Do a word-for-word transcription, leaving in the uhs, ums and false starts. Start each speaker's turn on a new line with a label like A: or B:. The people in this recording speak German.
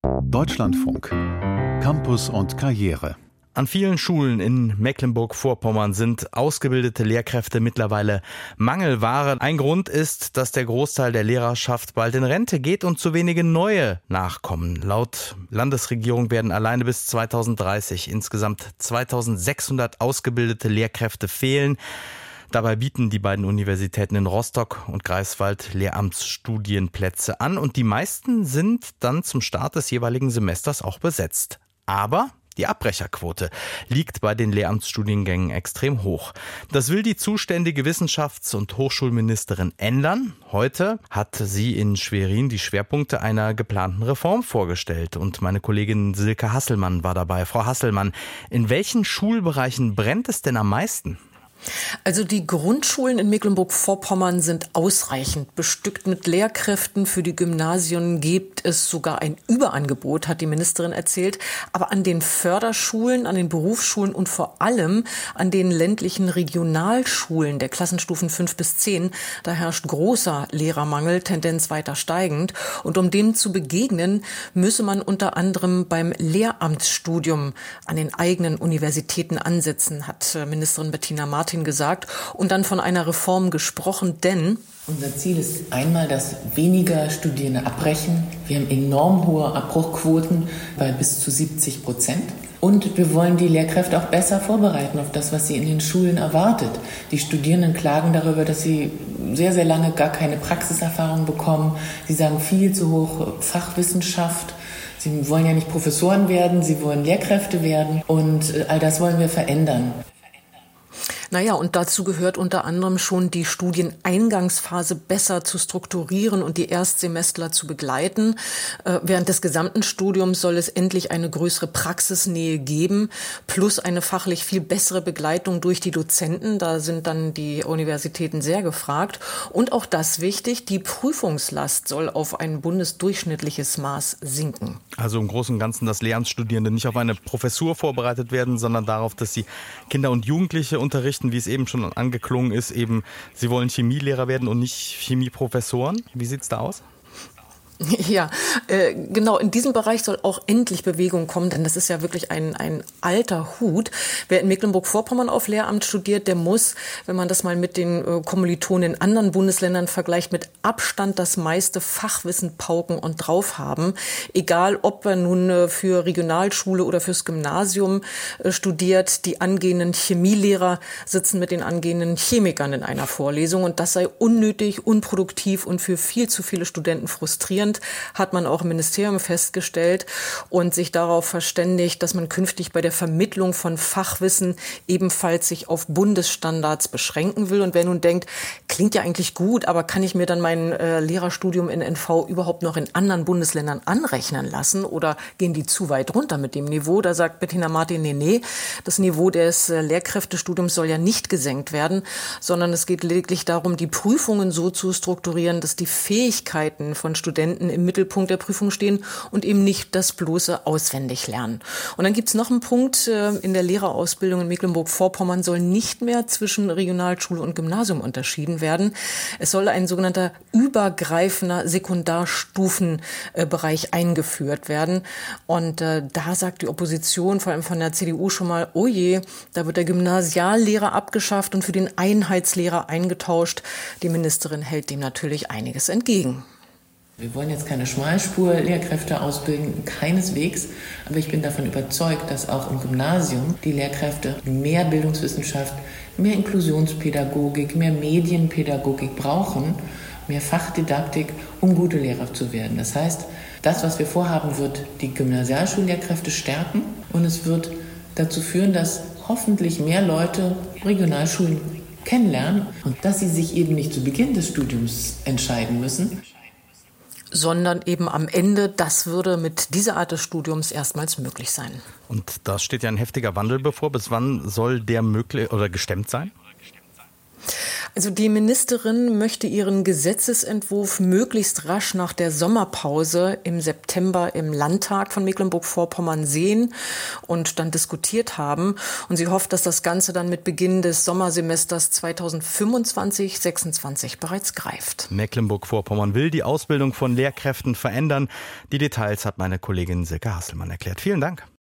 A: Deutschlandfunk. Campus und Karriere.
B: An vielen Schulen in Mecklenburg-Vorpommern sind ausgebildete Lehrkräfte mittlerweile Mangelware. Ein Grund ist, dass der Großteil der Lehrerschaft bald in Rente geht und zu wenige neue nachkommen. Laut Landesregierung werden alleine bis zweitausenddreißig insgesamt zweitausendsechshundert ausgebildete Lehrkräfte fehlen. Dabei bieten die beiden Universitäten in Rostock und Greifswald Lehramtsstudienplätze an und die meisten sind dann zum Start des jeweiligen Semesters auch besetzt. Aber die Abbrecherquote liegt bei den Lehramtsstudiengängen extrem hoch. Das will die zuständige Wissenschafts- und Hochschulministerin ändern. Heute hat sie in Schwerin die Schwerpunkte einer geplanten Reform vorgestellt. Und meine Kollegin Silke Hasselmann war dabei. Frau Hasselmann, in welchen Schulbereichen brennt es denn am meisten?
C: Also die Grundschulen in Mecklenburg-Vorpommern sind ausreichend bestückt mit Lehrkräften. Für die Gymnasien gibt es sogar ein Überangebot, hat die Ministerin erzählt. Aber an den Förderschulen, an den Berufsschulen und vor allem an den ländlichen Regionalschulen der Klassenstufen fünf bis zehn, da herrscht großer Lehrermangel, Tendenz weiter steigend. Und um dem zu begegnen, müsse man unter anderem beim Lehramtsstudium an den eigenen Universitäten ansetzen, hat Ministerin Bettina Martin gesagt und dann von einer Reform gesprochen, denn
D: unser Ziel ist einmal, dass weniger Studierende abbrechen. Wir haben enorm hohe Abbruchquoten bei bis zu siebzig Prozent. Und wir wollen die Lehrkräfte auch besser vorbereiten auf das, was sie in den Schulen erwartet. Die Studierenden klagen darüber, dass sie sehr, sehr lange gar keine Praxiserfahrung bekommen. Sie sagen viel zu hoch Fachwissenschaft. Sie wollen ja nicht Professoren werden, sie wollen Lehrkräfte werden. Und all das wollen wir verändern.
C: Naja, und dazu gehört unter anderem schon die Studieneingangsphase besser zu strukturieren und die Erstsemestler zu begleiten. Äh, während des gesamten Studiums soll es endlich eine größere Praxisnähe geben, plus eine fachlich viel bessere Begleitung durch die Dozenten. Da sind dann die Universitäten sehr gefragt. Und auch das wichtig, die Prüfungslast soll auf ein bundesdurchschnittliches Maß sinken.
B: Also im Großen und Ganzen, dass Lehramtsstudierende nicht auf eine Professur vorbereitet werden, sondern darauf, dass sie Kinder und Jugendliche unterrichten, wie es eben schon angeklungen ist, eben, sie wollen Chemielehrer werden und nicht Chemieprofessoren. Wie sieht's da aus?
C: Ja, äh, genau, in diesem Bereich soll auch endlich Bewegung kommen, denn das ist ja wirklich ein, ein alter Hut. Wer in Mecklenburg-Vorpommern auf Lehramt studiert, der muss, wenn man das mal mit den äh, Kommilitonen in anderen Bundesländern vergleicht, mit Abstand das meiste Fachwissen pauken und drauf haben. Egal, ob er nun äh, für Regionalschule oder fürs Gymnasium äh, studiert, die angehenden Chemielehrer sitzen mit den angehenden Chemikern in einer Vorlesung und das sei unnötig, unproduktiv und für viel zu viele Studenten frustrierend. Hat man auch im Ministerium festgestellt und sich darauf verständigt, dass man künftig bei der Vermittlung von Fachwissen ebenfalls sich auf Bundesstandards beschränken will. Und wer nun denkt, klingt ja eigentlich gut, aber kann ich mir dann mein äh, Lehrerstudium in N V überhaupt noch in anderen Bundesländern anrechnen lassen oder gehen die zu weit runter mit dem Niveau? Da sagt Bettina Martin, nee, nee, das Niveau des äh, Lehrkräftestudiums soll ja nicht gesenkt werden, sondern es geht lediglich darum, die Prüfungen so zu strukturieren, dass die Fähigkeiten von Studenten im Mittelpunkt der Prüfung stehen und eben nicht das bloße Auswendiglernen. Und dann gibt es noch einen Punkt, in der Lehrerausbildung in Mecklenburg-Vorpommern soll nicht mehr zwischen Regionalschule und Gymnasium unterschieden werden. Es soll ein sogenannter übergreifender Sekundarstufenbereich eingeführt werden. Und äh, da sagt die Opposition, vor allem von der C D U schon mal, oh je, da wird der Gymnasiallehrer abgeschafft und für den Einheitslehrer eingetauscht. Die Ministerin hält dem natürlich einiges entgegen.
D: Wir wollen jetzt keine Schmalspur-Lehrkräfte ausbilden, keineswegs. Aber ich bin davon überzeugt, dass auch im Gymnasium die Lehrkräfte mehr Bildungswissenschaft, mehr Inklusionspädagogik, mehr Medienpädagogik brauchen, mehr Fachdidaktik, um gute Lehrer zu werden. Das heißt, das, was wir vorhaben, wird die Gymnasialschullehrkräfte stärken und es wird dazu führen, dass hoffentlich mehr Leute Regionalschulen kennenlernen und dass sie sich eben nicht zu Beginn des Studiums entscheiden müssen,
C: sondern eben am Ende, das würde mit dieser Art des Studiums erstmals möglich sein.
B: Und da steht ja ein heftiger Wandel bevor. Bis wann soll der möglich oder gestemmt sein?
C: Also die Ministerin möchte ihren Gesetzesentwurf möglichst rasch nach der Sommerpause im September im Landtag von Mecklenburg-Vorpommern sehen und dann diskutiert haben. Und sie hofft, dass das Ganze dann mit Beginn des Sommersemesters zweitausendfünfundzwanzig sechsundzwanzig bereits greift.
B: Mecklenburg-Vorpommern will die Ausbildung von Lehrkräften verändern. Die Details hat meine Kollegin Silke Hasselmann erklärt. Vielen Dank.